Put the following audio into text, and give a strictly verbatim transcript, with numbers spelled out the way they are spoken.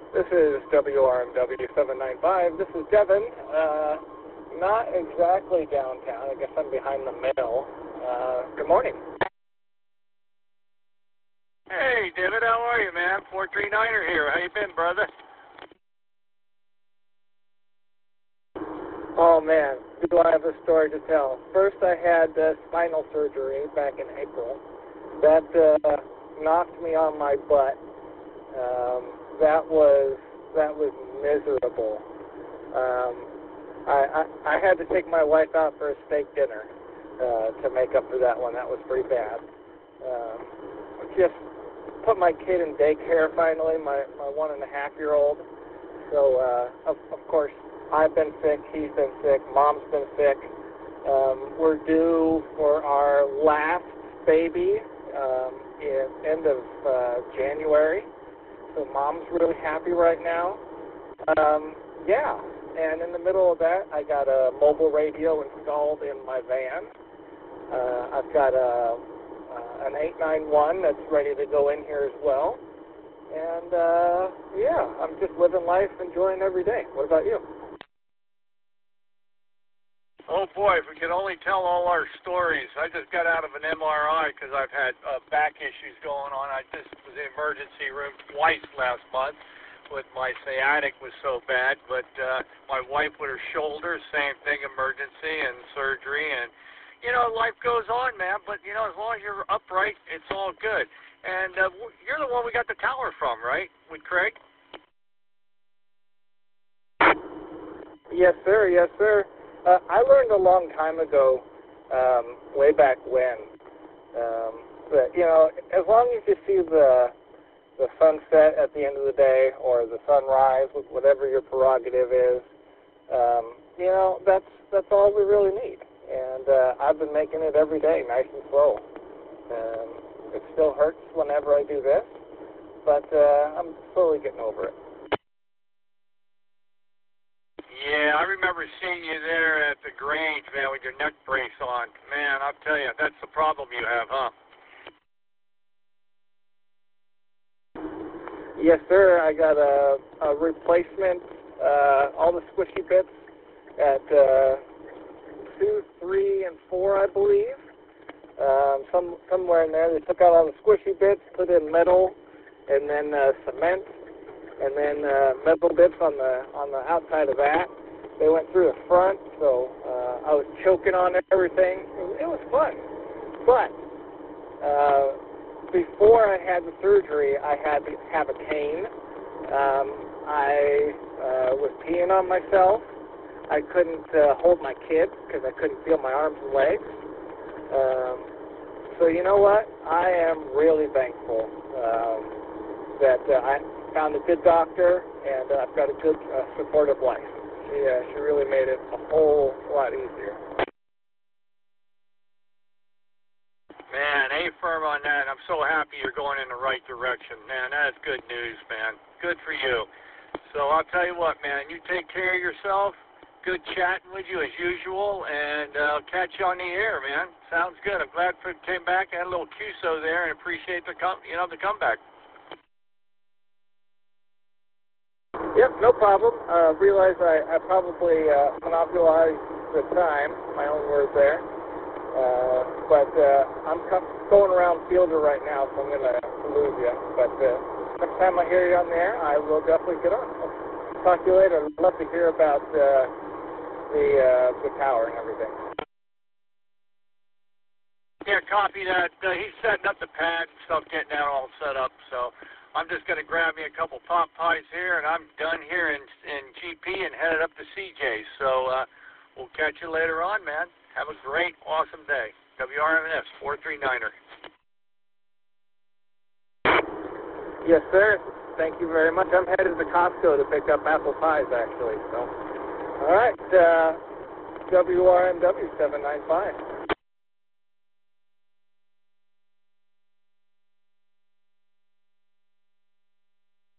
This is W R M W seven nine five. This is Devin. Uh, not exactly downtown. I guess I'm behind the mill. Uh, good morning. Hey, David, how are you, man? four three niner here. How you been, brother? Oh, man. Do I have a story to tell? First, I had uh, spinal surgery back in April. That uh, knocked me on my butt. Um, that was that was miserable. Um, I, I I had to take my wife out for a steak dinner uh, to make up for that one. That was pretty bad. Um, just put my kid in daycare finally, my, my one and a half year old. So uh, of, of course I've been sick, he's been sick, mom's been sick. Um, we're due for our last baby um, in end of uh, January. So mom's really happy right now. Um, yeah, and in the middle of that, I got a mobile radio installed in my van. Uh, I've got a, uh, an eight nine one that's ready to go in here as well. And uh, yeah, I'm just living life, enjoying every day. What about you? Oh, boy, if we could only tell all our stories. I just got out of an M R I because I've had uh, back issues going on. I just was in the emergency room twice last month with my sciatic was so bad. But uh, my wife with her shoulder, same thing, emergency and surgery. And, you know, life goes on, man. But, you know, as long as you're upright, it's all good. And uh, you're the one we got the tower from, right, with Craig? Yes, sir. Yes, sir. Uh, I learned a long time ago, um, way back when, um, that, you know, as long as you see the the sunset at the end of the day or the sunrise, whatever your prerogative is, um, you know, that's that's all we really need. And uh, I've been making it every day, nice and slow. Um, it still hurts whenever I do this, but uh, I'm slowly getting over it. Yeah, I remember seeing you there at the Grange, man, with your neck brace on. Man, I'll tell you, that's the problem you have, huh? Yes, sir. I got a, a replacement, uh, all the squishy bits at uh, two, three, and four, I believe. Um, some somewhere in there, they took out all the squishy bits, put in metal, and then uh, cement, and then uh, metal bits on the on the outside of that. They went through the front, so uh, I was choking on everything. It, it was fun, but uh, before I had the surgery, I had to have a cane. Um, I uh, was peeing on myself. I couldn't uh, hold my kid because I couldn't feel my arms and legs. Um, so you know what? I am really thankful um, that uh, I found a good doctor, and uh, I've got a good, uh, supportive wife. She, uh, she really made it a whole lot easier. Man, A-firm on that. I'm so happy you're going in the right direction. Man, that's good news, man. Good for you. So I'll tell you what, man, you take care of yourself. Good chatting with you as usual, and uh, I'll catch you on the air, man. Sounds good. I'm glad for it came back. I had a little Q S O there, and appreciate the com you know the comeback. Yep, no problem. Uh, realize I, I probably uh, monopolized the time, my own words there. Uh, but uh, I'm going around Fielder right now, so I'm going to lose you. But uh, next time I hear you on there, I will definitely get on. I'll talk to you later. I'd love to hear about uh, the uh, the tower and everything. Yeah, copy that. Uh, he's setting up the pad and stuff, getting that all set up. So I'm just going to grab me a couple pot pies here, and I'm done here in, in G P and headed up to C J. So uh, we'll catch you later on, man. Have a great, awesome day. W R M N S four three niner. Yes, sir. Thank you very much. I'm headed to Costco to pick up apple pies, actually. So, all right. Uh, W R M W seven nine five.